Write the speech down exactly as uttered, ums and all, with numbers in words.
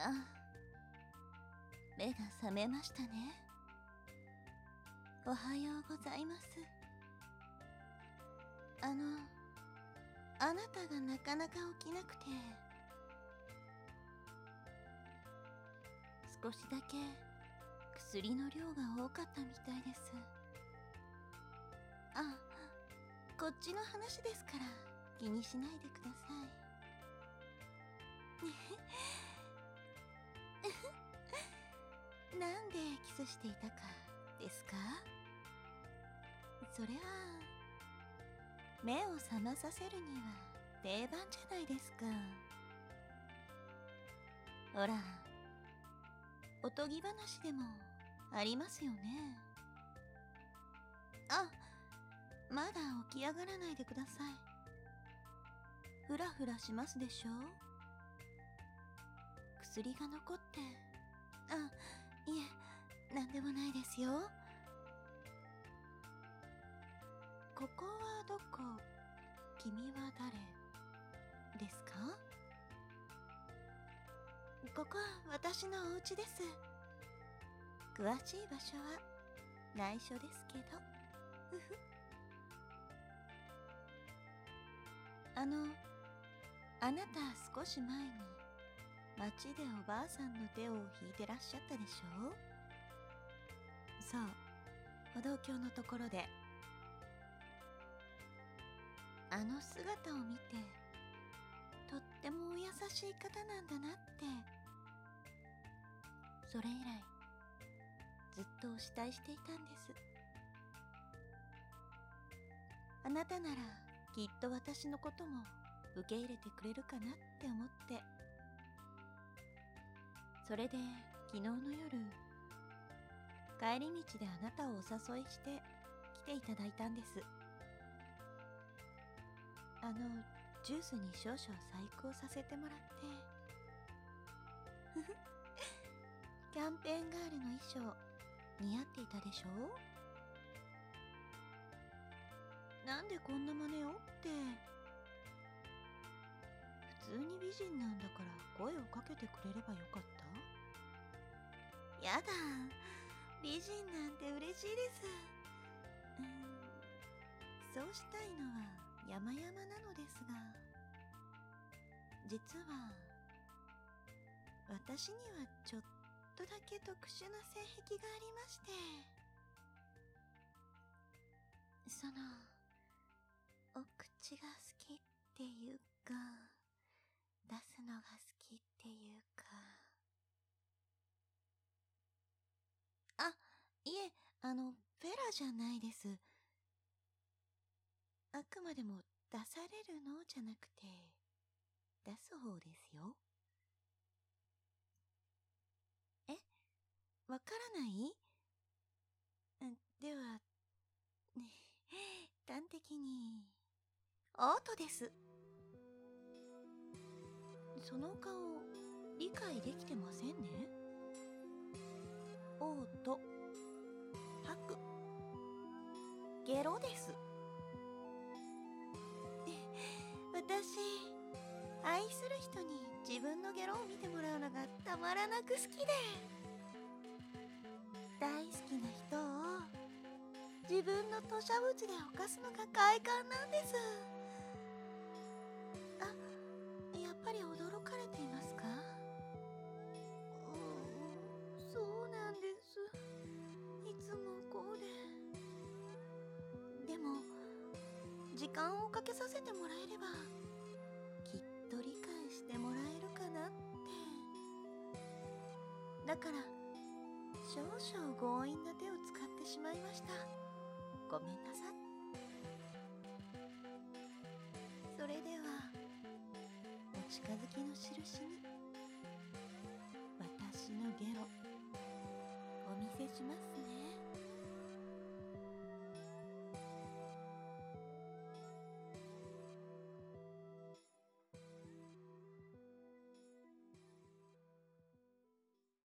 あ、目が覚めましたね。おはようございます。あの、あなたがなかなか起きなくて、少しだけ薬の量が多かったみたいです。あ、こっちの話ですから気にしないでください。なんでキスしていたかですか？それは目を覚まさせるには定番じゃないですか。ほら、おとぎ話でもありますよね。あ、まだ起き上がらないでください。ふらふらしますでしょ？薬が残って。あ、いえ、なんでもないですよ。ここはどこ？君は誰ですか？ここは私のお家です。詳しい場所は内緒ですけど。ふふ。あの、あなた少し前に街でおばあさんの手を引いてらっしゃったでしょ？そう、歩道橋のところで。あの姿を見て、とってもお優しい方なんだなって、それ以来ずっとお慕いしていたんです。あなたならきっと私のことも受け入れてくれるかなって思って。それで昨日の夜、帰り道であなたをお誘いして来ていただいたんです。あの、ジュースに少々細工をさせてもらって。ふふ。キャンペーンガールの衣装似合っていたでしょ？なんでこんな真似をって。普通に美人なんだから声をかけてくれればよかった？やだ、美人なんて嬉しいです。うーん、そうしたいのは山々なのですが、実は私にはちょっとだけ特殊な性癖がありまして、そのお口が好きっていうか、出すのが好きっていうか。あ、いえ、あの、フェラじゃないです。あくまでも出されるのじゃなくて、出す方ですよ。え？わからない？んでは、ね、端的に、オートです。その顔、理解できてませんね。オート、吐く、ゲロです。私、愛する人に自分のゲロを見てもらうのがたまらなく好きで、大好きな人を自分の吐砂物で犯すのが快感なんです。あ、やっぱり驚かれていますか？うーん、そうなんです。いつもこうで。でも、時間をかけさせてもらえれば、きっと理解してもらえるかなって。だから、少々強引な手を使ってしまいました。ごめんなさい。それでは、お近づきの印に